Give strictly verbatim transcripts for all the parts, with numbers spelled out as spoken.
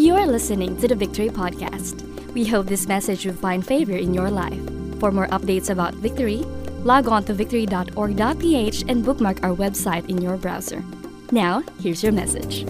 You are listening to the Victory Podcast. We hope this message will find favor in your life. For more updates about Victory, log on to victory dot org dot p h and bookmark our website in your browser. Now, here's your message.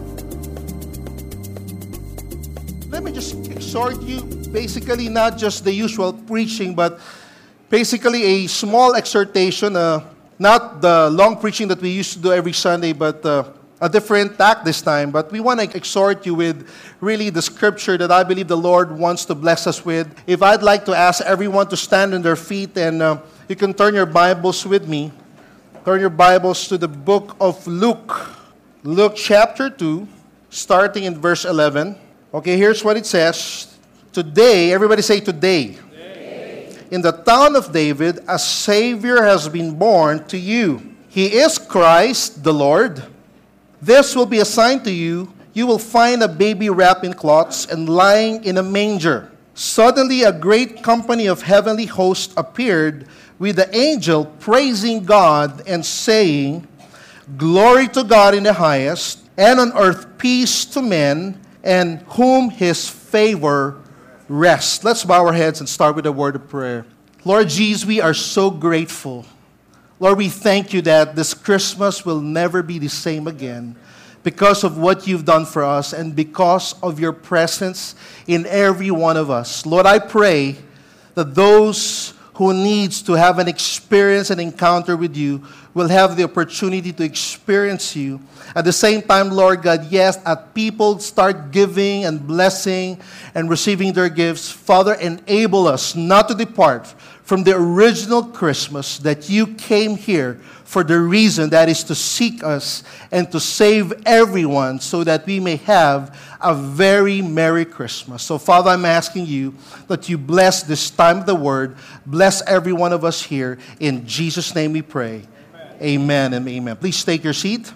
Let me just exhort you, basically not just the usual preaching, but basically a small exhortation, uh, not the long preaching that we used to do every Sunday, but uh, a different tack this time. But we want to exhort you with really the scripture that I believe the Lord wants to bless us with. If I'd like to ask everyone to stand on their feet, and uh, you can turn your Bibles with me. Turn your Bibles to the book of Luke. Luke chapter two, starting in verse eleven. Okay, here's what it says. Today, everybody say today. Today. In the town of David, a Savior has been born to you. He is Christ the Lord. This will be a sign to you. You will find a baby wrapped in cloths and lying in a manger. Suddenly, a great company of heavenly hosts appeared with the angel praising God and saying, "Glory to God in the highest, and on earth peace to men, and whom His favor rests." Let's bow our heads and start with a word of prayer. Lord Jesus, we are so grateful. Lord, we thank you that this Christmas will never be the same again because of what you've done for us and because of your presence in every one of us. Lord, I pray that those who needs to have an experience and encounter with you will have the opportunity to experience you. At the same time, Lord God, yes, as people start giving and blessing and receiving their gifts, Father, enable us not to depart from the original Christmas that you came here for the reason that is to seek us and to save everyone so that we may have a very Merry Christmas. So, Father, I'm asking you that you bless this time of the Word, bless every one of us here. In Jesus' name we pray. Amen, amen and amen. Please take your seat.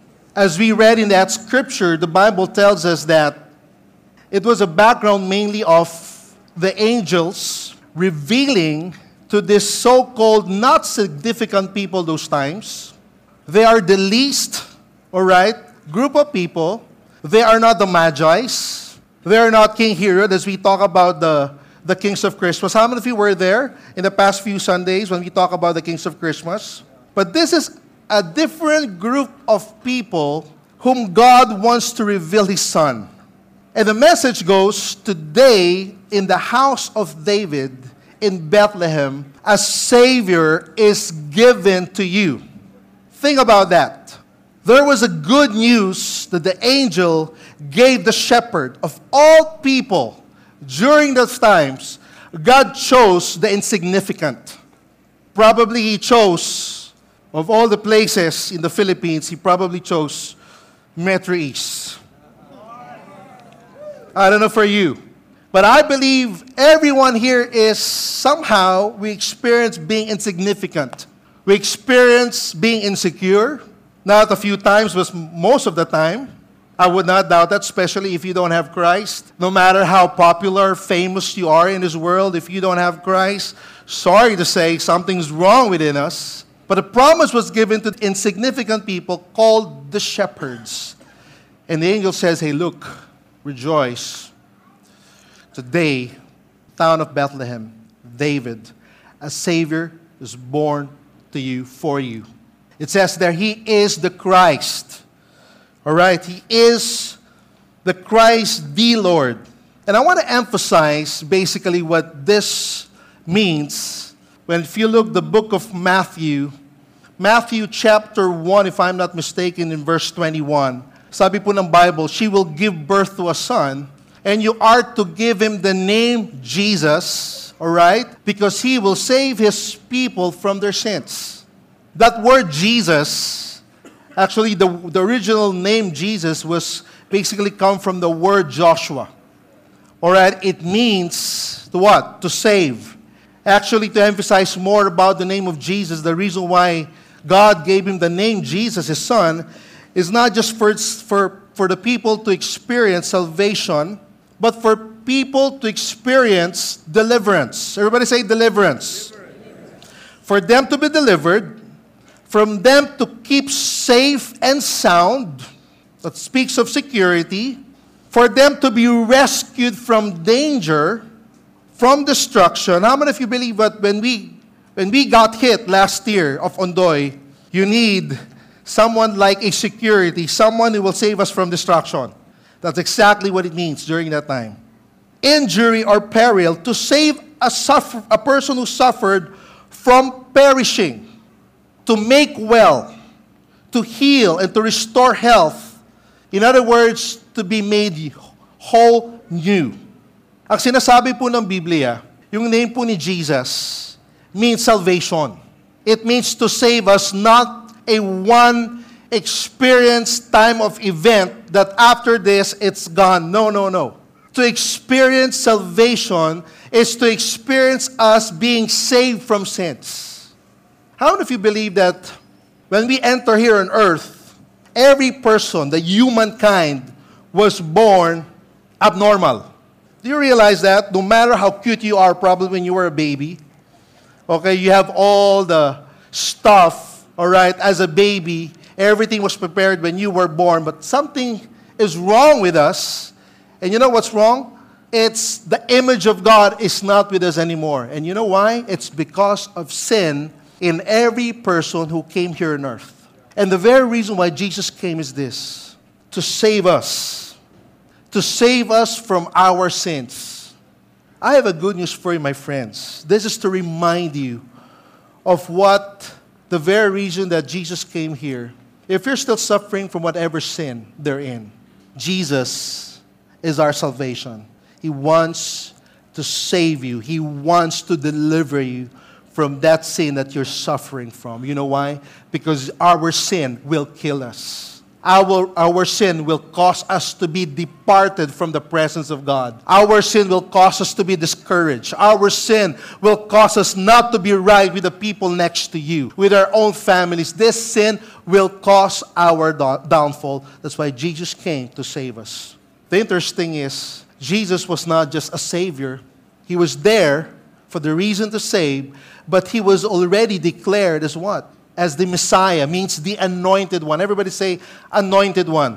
As we read in that scripture, the Bible tells us that it was a background mainly of the angels revealing to this so-called not significant people those times. They are the least, all right, group of people. They are not the Magi's. They are not King Herod, as we talk about the, the kings of Christmas. How many of you were there in the past few Sundays when we talk about the kings of Christmas? But this is a different group of people whom God wants to reveal His Son. And the message goes, today in the house of David in Bethlehem, a Savior is given to you. Think about that. There was a good news that the angel gave the shepherd of all people during those times. God chose the insignificant. Probably He chose, of all the places in the Philippines, He probably chose Metro East. I don't know for you, but I believe everyone here is somehow, we experience being insignificant. We experience being insecure. Not a few times, but most of the time. I would not doubt that, especially if you don't have Christ. No matter how popular, famous you are in this world, if you don't have Christ, sorry to say, something's wrong within us. But a promise was given to insignificant people called the shepherds. And the angel says, hey, look, rejoice. Today, town of Bethlehem, David, a Savior is born to you, for you. It says there, He is the Christ. All right, He is the Christ, the Lord. And I want to emphasize basically what this means. When if you look the book of Matthew, Matthew chapter one, if I'm not mistaken, in verse twenty-one, sabi po ng Bible, she will give birth to a son, and you are to give him the name Jesus, all right? Because he will save his people from their sins. That word Jesus, actually the, the original name Jesus was basically come from the word Joshua. All right, it means to what? To save. Actually, to emphasize more about the name of Jesus, the reason why God gave him the name Jesus, his son, is not just for, for, for the people to experience salvation, but for people to experience deliverance. Everybody say deliverance. Deliverance. For them to be delivered, from them to keep safe and sound, that speaks of security, for them to be rescued from danger, from destruction. How many of you believe that when we when we got hit last year of Ondoy, you need someone like a security, someone who will save us from destruction? That's exactly what it means during that time. Injury or peril, to save a, suffer, a person who suffered from perishing, to make well, to heal, and to restore health. In other words, to be made whole new. Ang sinasabi po ng Biblia, yung name po ni Jesus means salvation. It means to save us, not a one experience time of event that after this it's gone. No, no, no. To experience salvation is to experience us being saved from sins. How many of you believe that when we enter here on earth, every person, the humankind, was born abnormal? Do you realize that? No matter how cute you are, probably when you were a baby, okay, you have all the stuff, all right, as a baby, everything was prepared when you were born, but something is wrong with us. And you know what's wrong? It's the image of God is not with us anymore. And you know why? It's because of sin in every person who came here on earth. And the very reason why Jesus came is this: to save us. To save us from our sins. I have a good news for you, my friends. This is to remind you of what the very reason that Jesus came here. If you're still suffering from whatever sin they're in, Jesus is our salvation. He wants to save you. He wants to deliver you from that sin that you're suffering from. You know why? Because our sin will kill us. Our, our sin will cause us to be departed from the presence of God. Our sin will cause us to be discouraged. Our sin will cause us not to be right with the people next to you, with our own families. This sin will cause our do- downfall. That's why Jesus came to save us. The interesting is, Jesus was not just a Savior. He was there for the reason to save, but He was already declared as what? As the Messiah, means the anointed one. Everybody say, anointed one.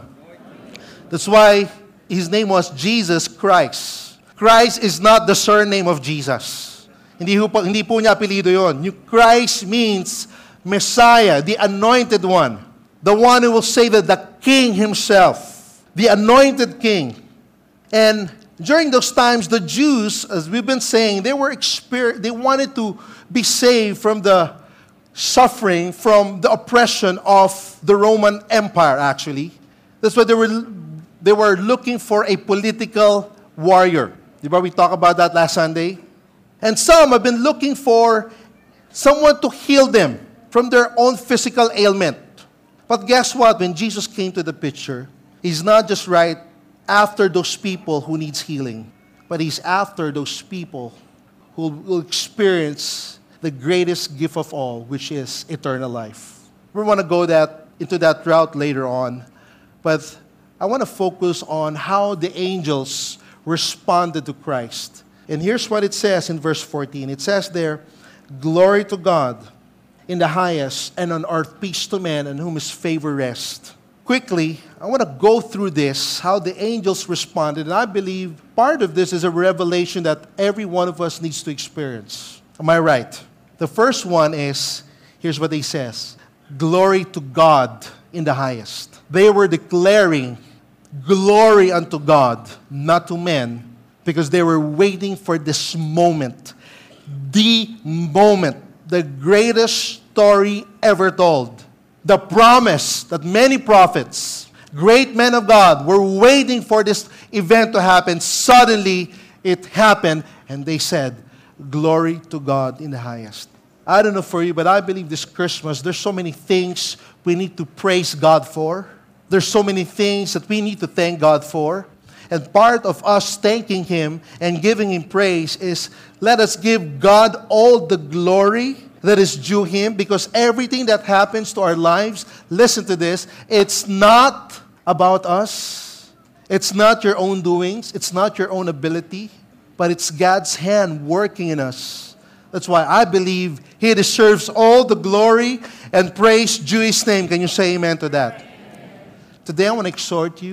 That's why His name was Jesus Christ. Christ is not the surname of Jesus. Hindi po, hindi po niya apelido yun. Christ means Messiah, the anointed one. The one who will save the King Himself. The anointed King. And during those times, the Jews, as we've been saying, they were exper- they wanted to be saved from the suffering, from the oppression of the Roman Empire, actually. That's why they were they were looking for a political warrior. Diba, we talked about that last Sunday? And some have been looking for someone to heal them from their own physical ailment. But guess what? When Jesus came to the picture, He's not just right after those people who needs healing, but He's after those people who will experience the greatest gift of all, which is eternal life. We want to go that into that route later on, but I want to focus on how the angels responded to Christ. And here's what it says in verse fourteen. It says there, "Glory to God in the highest, and on earth peace to men on whom His favor rests." Quickly, I want to go through this, how the angels responded. And I believe part of this is a revelation that every one of us needs to experience. Am I right? The first one is, here's what he says, "Glory to God in the highest." They were declaring glory unto God, not to men, because they were waiting for this moment. The moment, the greatest story ever told. The promise that many prophets, great men of God, were waiting for this event to happen. Suddenly, it happened, and they said, "Glory to God in the highest." I don't know for you, but I believe this Christmas, there's so many things we need to praise God for. There's so many things that we need to thank God for. And part of us thanking Him and giving Him praise is, let us give God all the glory that is due Him, because everything that happens to our lives, listen to this, it's not about us. It's not your own doings. It's not your own ability, but it's God's hand working in us. That's why I believe He deserves all the glory and praise due His name. Can you say amen to that? Today I want to exhort you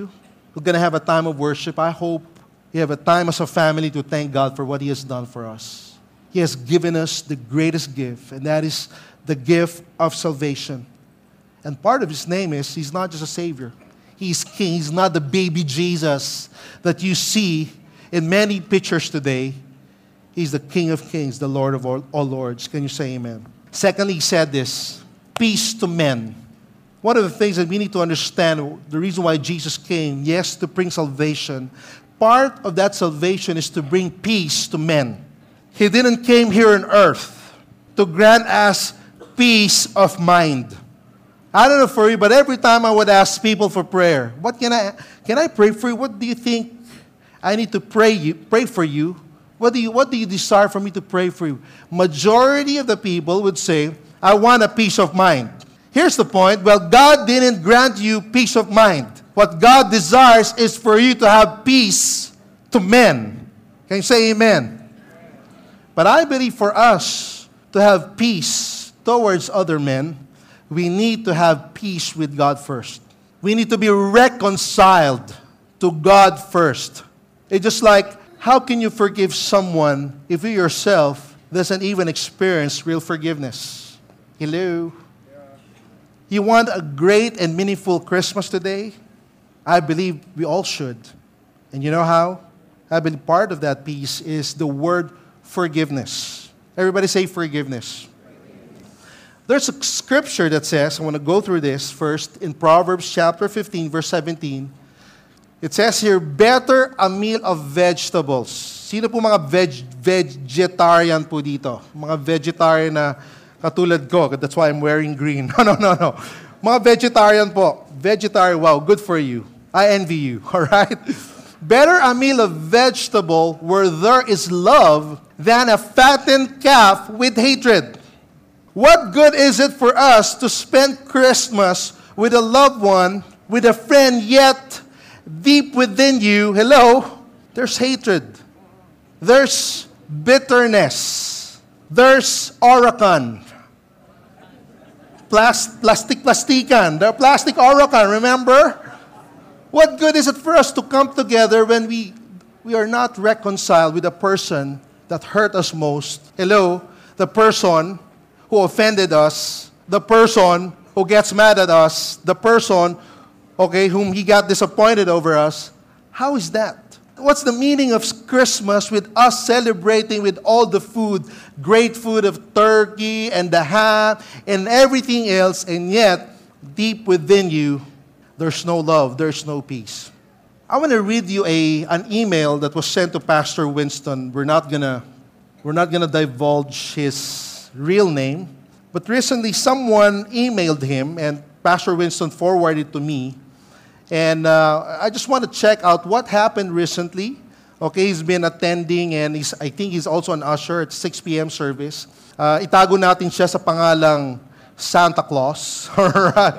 we're going to have a time of worship. I hope we have a time as a family to thank God for what He has done for us. He has given us the greatest gift, and that is the gift of salvation. And part of His name is, He's not just a Savior. He's King. He's not the baby Jesus that you see in many pictures today. He's the King of Kings, the Lord of all, all Lords. Can you say amen? Secondly, He said this, peace to men. One of the things that we need to understand, the reason why Jesus came, yes, to bring salvation. Part of that salvation is to bring peace to men. He didn't came here on earth to grant us peace of mind. I don't know for you, but every time I would ask people for prayer, what can I can I pray for you? What do you think I need to pray you pray for you? What do you what do you desire for me to pray for you? Majority of the people would say, I want a peace of mind. Here's the point. Well, God didn't grant you peace of mind. What God desires is for you to have peace to men. Can you say amen? But I believe for us to have peace towards other men, we need to have peace with God first. We need to be reconciled to God first. It's just like, how can you forgive someone if you yourself doesn't even experience real forgiveness? Hello? You want a great and meaningful Christmas today? I believe we all should. And you know how? I believe part of that peace is the word forgiveness. Everybody say forgiveness. There's a scripture that says, I want to go through this first, in Proverbs chapter fifteen, verse seventeen. It says here, better a meal of vegetables. Sino po mga veg, vegetarian po dito? Mga vegetarian na katulad ko. That's why I'm wearing green. No, no, no, no. Mga vegetarian po. Vegetarian, wow, good for you. I envy you, all right? Better a meal of vegetable where there is love than a fattened calf with hatred. What good is it for us to spend Christmas with a loved one, with a friend, yet deep within you, hello, there's hatred. There's bitterness. There's oracan. Plas- plastic plastikan. There plastic oracan, remember? What good is it for us to come together when we, we are not reconciled with the person that hurt us most? Hello, the person who offended us, the person who gets mad at us, the person, okay, whom he got disappointed over us. How is that? What's the meaning of Christmas with us celebrating with all the food, great food of turkey and the ham and everything else, and yet deep within you, there's no love, there's no peace. I want to read you a an email that was sent to Pastor Winston. We're not gonna we're not gonna divulge his real name, but recently someone emailed him, and Pastor Winston forwarded to me. And uh, I just want to check out what happened recently. Okay, he's been attending, and he's, I think he's also an usher at six p.m. service. Uh, itago natin siya sa pangalang Santa Claus. Alright.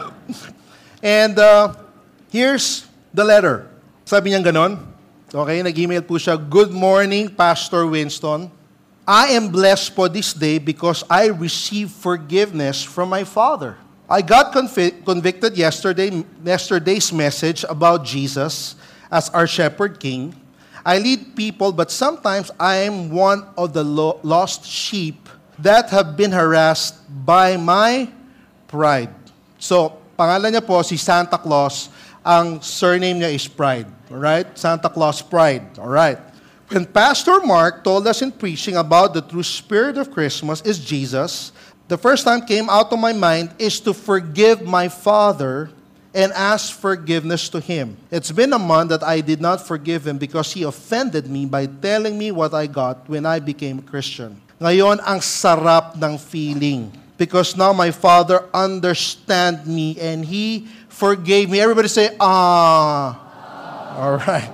And uh, here's the letter. Sabi niya ganon. Okay, nag-email po siya, good morning, Pastor Winston. I am blessed for this day because I received forgiveness from my Father. I got convi- convicted yesterday, yesterday's message about Jesus as our shepherd king. I lead people, but sometimes I am one of the lo- lost sheep that have been harassed by my pride. So, pangalan niya po si Santa Claus. Ang surname niya is Pride. Alright? Santa Claus Pride. Alright. When Pastor Mark told us in preaching about the true spirit of Christmas is Jesus, the first time came out of my mind is to forgive my father and ask forgiveness to him. It's been a month that I did not forgive him because he offended me by telling me what I got when I became a Christian. Ngayon, ang sarap ng feeling because now my father understands me and he forgave me. Everybody say, ah. All right.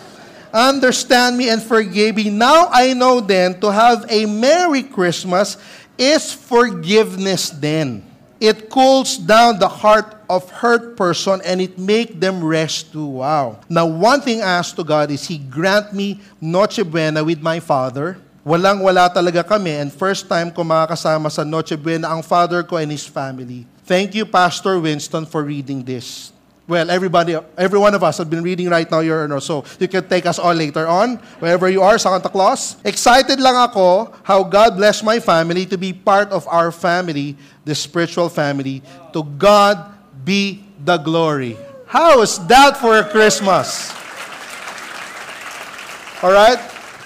Understand me and forgave me. Now I know then to have a Merry Christmas is forgiveness then. It cools down the heart of hurt person and it make them rest too. Wow. Now, one thing I ask to God is He grant me Noche Buena with my father. Walang-wala talaga kami and first time ko makakasama sa Noche Buena ang father ko and his family. Thank you, Pastor Winston, for reading this. Well, everybody, every one of us have been reading right now your ano, so you can take us all later on, wherever you are, Santa Claus. Excited lang ako how God blessed my family to be part of our family, the spiritual family. To God be the glory. How is that for a Christmas? All right?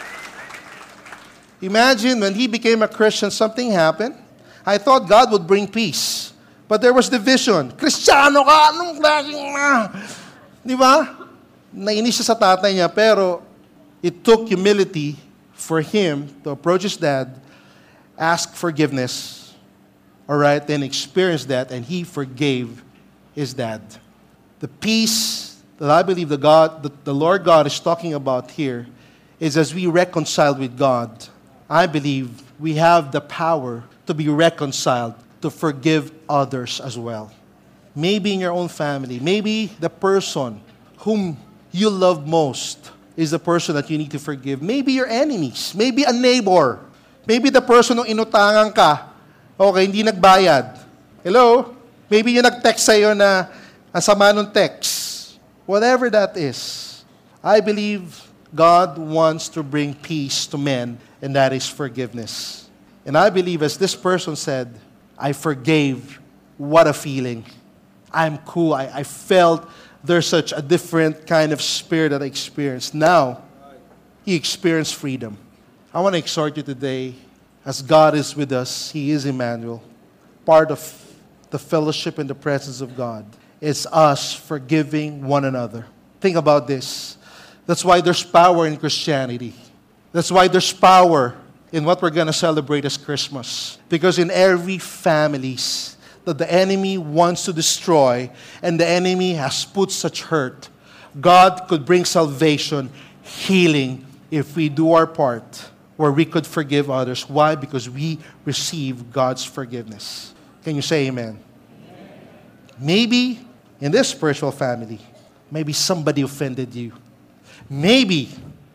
Imagine when he became a Christian, something happened. I thought God would bring peace. But there was division. Kristiyano ka! Anong klaseng na? Di ba? Nainis siya sa tatay niya, pero it took humility for him to approach his dad, ask forgiveness, all right, then experience that, and he forgave his dad. The peace that I believe the God, that the Lord God is talking about here is as we reconcile with God, I believe we have the power to be reconciled, to forgive others as well. Maybe in your own family, maybe the person whom you love most is the person that you need to forgive. Maybe your enemies, maybe a neighbor, maybe the person who inutangan ka, okay, hindi nagbayad. Hello? Maybe yung nag-text sa'yo na ang sama ng text. Whatever that is, I believe God wants to bring peace to men, and that is forgiveness. And I believe, as this person said, I forgave. What a feeling. I'm cool. I, I felt there's such a different kind of spirit that I experienced. Now, he experienced freedom. I want to exhort you today, as God is with us, He is Emmanuel. Part of the fellowship and the presence of God is us forgiving one another. Think about this. That's why there's power in Christianity. That's why there's power in what we're going to celebrate as Christmas. Because in every families that the enemy wants to destroy and the enemy has put such hurt, God could bring salvation, healing, if we do our part, where we could forgive others. Why? Because we receive God's forgiveness. Can you say amen? Amen. Maybe in this spiritual family, maybe somebody offended you. Maybe,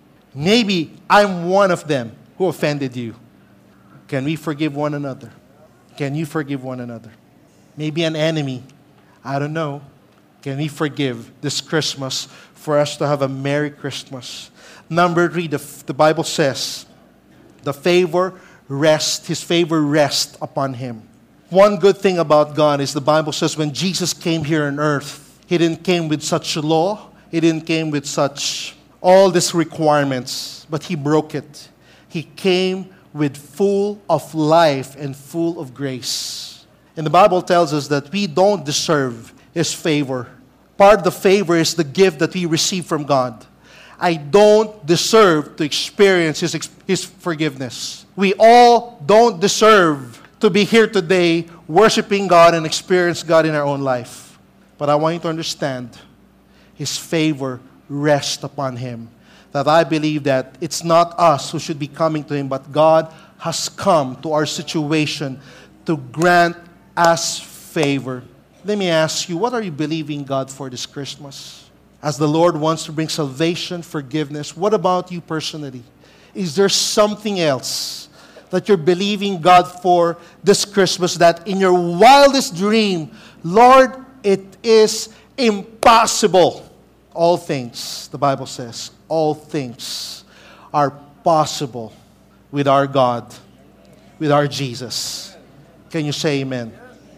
maybe I'm one of them who offended you. Can we forgive one another? Can you forgive one another? Maybe an enemy. I don't know. Can we forgive this Christmas for us to have a Merry Christmas? Number three, the, the Bible says, the favor rest, His favor rest upon Him. One good thing about God is the Bible says when Jesus came here on earth, He didn't came with such law. He didn't came with such all these requirements, but He broke it. He came with full of life and full of grace. And the Bible tells us that we don't deserve His favor. Part of the favor is the gift that we receive from God. I don't deserve to experience His, His forgiveness. We all don't deserve to be here today worshiping God and experience God in our own life. But I want you to understand, His favor rests upon Him. That I believe that it's not us who should be coming to Him, but God has come to our situation to grant us favor. Let me ask you, what are you believing God for this Christmas? As the Lord wants to bring salvation, forgiveness, what about you personally? Is there something else that you're believing God for this Christmas that in your wildest dream, Lord, it is impossible? All things, the Bible says, all things are possible with our God, with our Jesus. Can you say amen?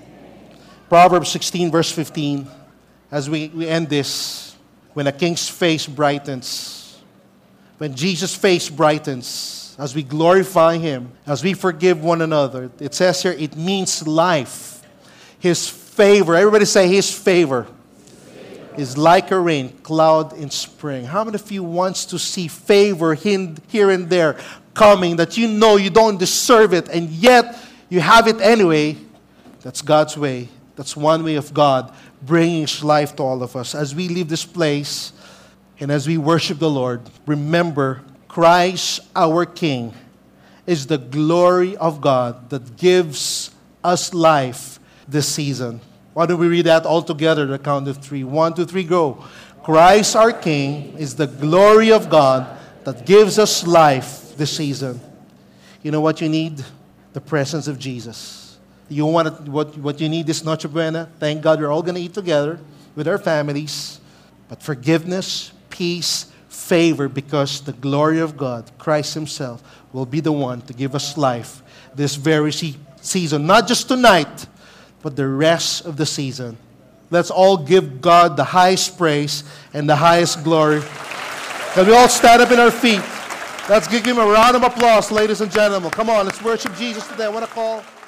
Proverbs sixteen, verse fifteen, as we, we end this, when a king's face brightens, when Jesus' face brightens, as we glorify Him, as we forgive one another, it says here, it means life. His favor, everybody say His favor, is like a rain cloud in spring. How many of you wants to see favor here and there coming that you know you don't deserve it and yet you have it anyway? That's God's way. That's one way of God bringing His life to all of us. As we leave this place and as we worship the Lord, remember Christ our King is the glory of God that gives us life this season. Why don't we read that all together at the count of three? One, two, three, go. Christ our King is the glory of God that gives us life this season. You know what you need? The presence of Jesus. You want what, what you need this Noche Buena? Thank God we're all going to eat together. with our families, but forgiveness, peace, favor, because the glory of God, Christ Himself, will be the one to give us life this very se- season. Not just tonight, but the rest of the season. Let's all give God the highest praise and the highest glory. Can we all stand up in our feet? Let's give Him a round of applause, ladies and gentlemen. Come on, let's worship Jesus today. I want to call...